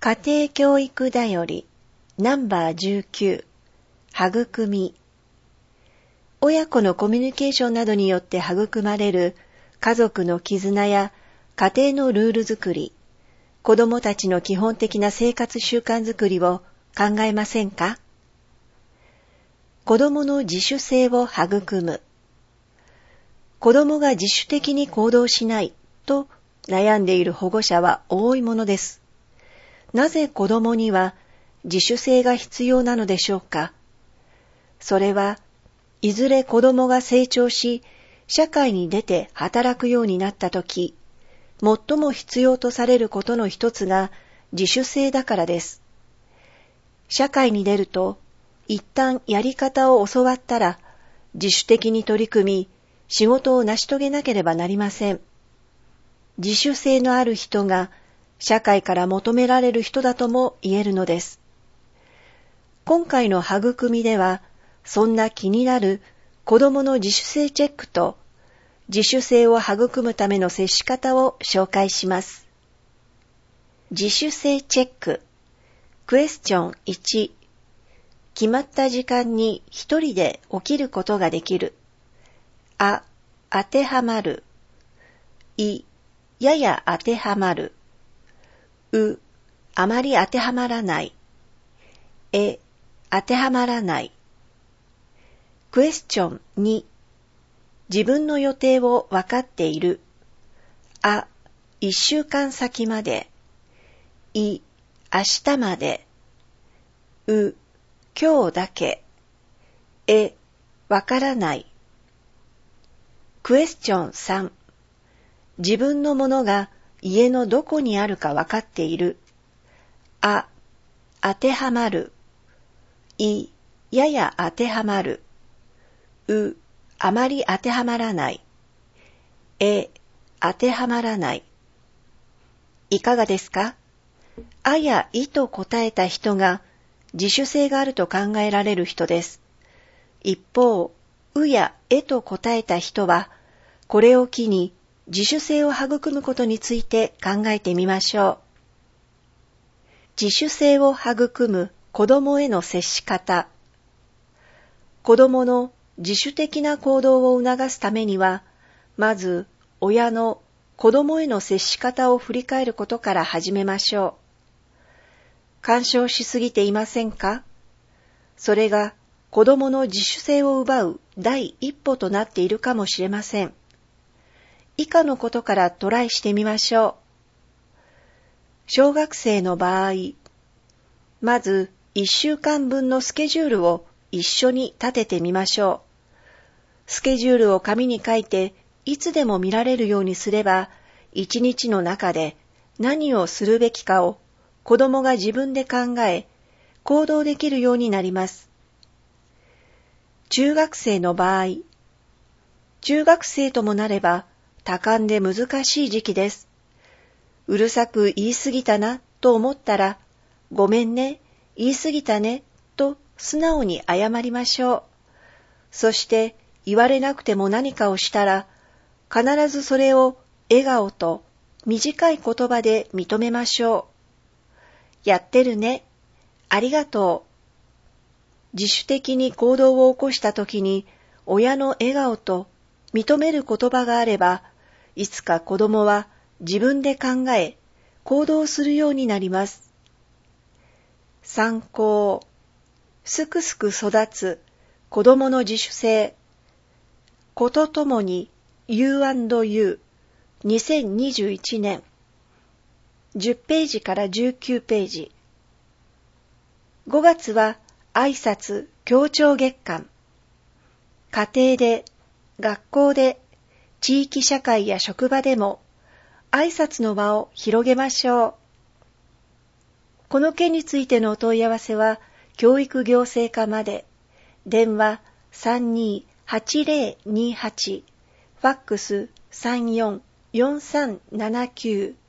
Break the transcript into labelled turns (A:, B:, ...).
A: 家庭教育だよりナンバー19育み。親子のコミュニケーションなどによって育まれる家族の絆や家庭のルール作り、子供たちの基本的な生活習慣作りを考えませんか？子供の自主性を育む。子供が自主的に行動しないと悩んでいる保護者は多いものです。なぜ子供には自主性が必要なのでしょうか？それはいずれ子供が成長し、社会に出て働くようになったとき、最も必要とされることの一つが自主性だからです。社会に出ると、一旦やり方を教わったら、自主的に取り組み、仕事を成し遂げなければなりません。自主性のある人が、社会から求められる人だとも言えるのです。今回の育みでは、そんな気になる子供の自主性チェックと、自主性を育むための接し方を紹介します。自主性チェック。クエスチョン1。決まった時間に一人で起きることができる。あ、当てはまる。い、やや当てはまる。う、あまり当てはまらない。え、当てはまらない。クエスチョン2。自分の予定を分かっている。あ、1週間先まで。い、明日まで。う、今日だけ。え、分からない。クエスチョン3。自分のものが家のどこにあるか分かっている。あ、当てはまる。い、やや当てはまる。う、あまり当てはまらない。え、当てはまらない。いかがですか？あやいと答えた人が自主性があると考えられる人です。一方、うやえと答えた人は、これを機に自主性を育むことについて考えてみましょう。自主性を育む子供への接し方。子供の自主的な行動を促すためには、まず親の子供への接し方を振り返ることから始めましょう。干渉しすぎていませんか？それが子供の自主性を奪う第一歩となっているかもしれません。以下のことからトライしてみましょう。小学生の場合、まず1週間分のスケジュールを一緒に立ててみましょう。スケジュールを紙に書いていつでも見られるようにすれば、一日の中で何をするべきかを子供が自分で考え、行動できるようになります。中学生の場合、中学生ともなれば多感で難しい時期です。うるさく言い過ぎたなと思ったら、ごめんね、言い過ぎたねと素直に謝りましょう。そして言われなくても何かをしたら、必ずそれを笑顔と短い言葉で認めましょう。やってるね。ありがとう。自主的に行動を起こしたときに、親の笑顔と認める言葉があれば、いつか子供は自分で考え、行動するようになります。参考。すくすく育つ子供の自主性。子とともに U&U 2021年10ページから19ページ。5月は挨拶協調月間。家庭で、学校で、地域社会や職場でも挨拶の輪を広げましょう。この件についてのお問い合わせは教育行政課まで。電話328028、ファックス344379